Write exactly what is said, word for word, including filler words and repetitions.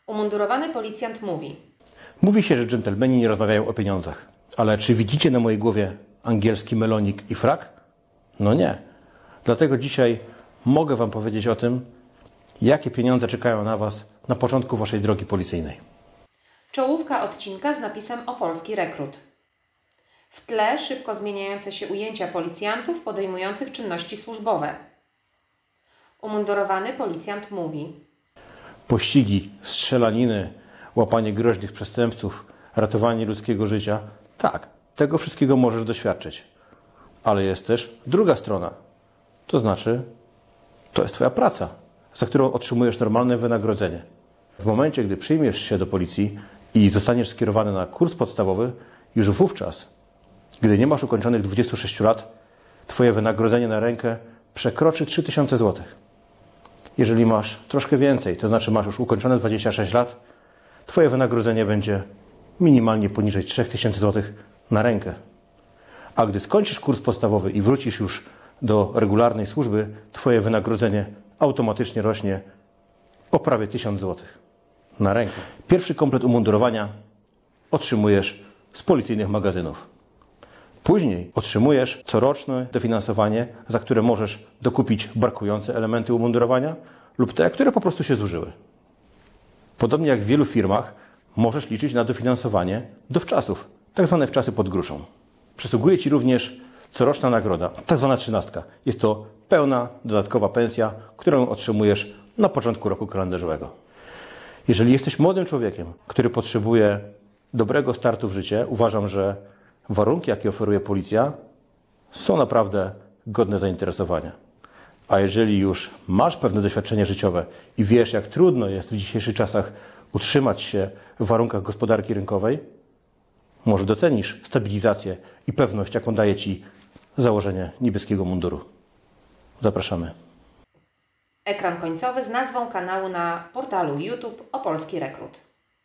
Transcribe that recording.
Umundurowany policjant mówi: Mówi się, że dżentelmeni nie rozmawiają o pieniądzach. Ale czy widzicie na mojej głowie angielski melonik i frak? No nie. Dlatego dzisiaj mogę Wam powiedzieć o tym, jakie pieniądze czekają na Was na początku Waszej drogi policyjnej. Czołówka odcinka z napisem Opolski Rekrut. W tle szybko zmieniające się ujęcia policjantów podejmujących czynności służbowe. Umundurowany policjant mówi: Pościgi, strzelaniny, łapanie groźnych przestępców, ratowanie ludzkiego życia. Tak, tego wszystkiego możesz doświadczyć. Ale jest też druga strona. To znaczy, to jest Twoja praca, za którą otrzymujesz normalne wynagrodzenie. W momencie, gdy przyjmiesz się do policji i zostaniesz skierowany na kurs podstawowy, już wówczas, gdy nie masz ukończonych dwudziestu sześciu lat, Twoje wynagrodzenie na rękę przekroczy trzy tysiące złotych. Jeżeli masz troszkę więcej, to znaczy masz już ukończone dwadzieścia sześć lat, Twoje wynagrodzenie będzie minimalnie poniżej trzy tysiące złotych na rękę. A gdy skończysz kurs podstawowy i wrócisz już do regularnej służby, Twoje wynagrodzenie automatycznie rośnie o prawie tysiąc złotych na rękę. Pierwszy komplet umundurowania otrzymujesz z policyjnych magazynów. Później otrzymujesz coroczne dofinansowanie, za które możesz dokupić brakujące elementy umundurowania lub te, które po prostu się zużyły. Podobnie jak w wielu firmach możesz liczyć na dofinansowanie dowczasów, tak zwane wczasy pod gruszą. Przysługuje Ci również coroczna nagroda, tak zwana trzynastka. Jest to pełna, dodatkowa pensja, którą otrzymujesz na początku roku kalendarzowego. Jeżeli jesteś młodym człowiekiem, który potrzebuje dobrego startu w życie, uważam, że warunki, jakie oferuje policja, są naprawdę godne zainteresowania. A jeżeli już masz pewne doświadczenie życiowe i wiesz, jak trudno jest w dzisiejszych czasach utrzymać się w warunkach gospodarki rynkowej, może docenisz stabilizację i pewność, jaką daje Ci założenie niebieskiego munduru. Zapraszamy. Ekran końcowy z nazwą kanału na portalu YouTube Opolski Rekrut.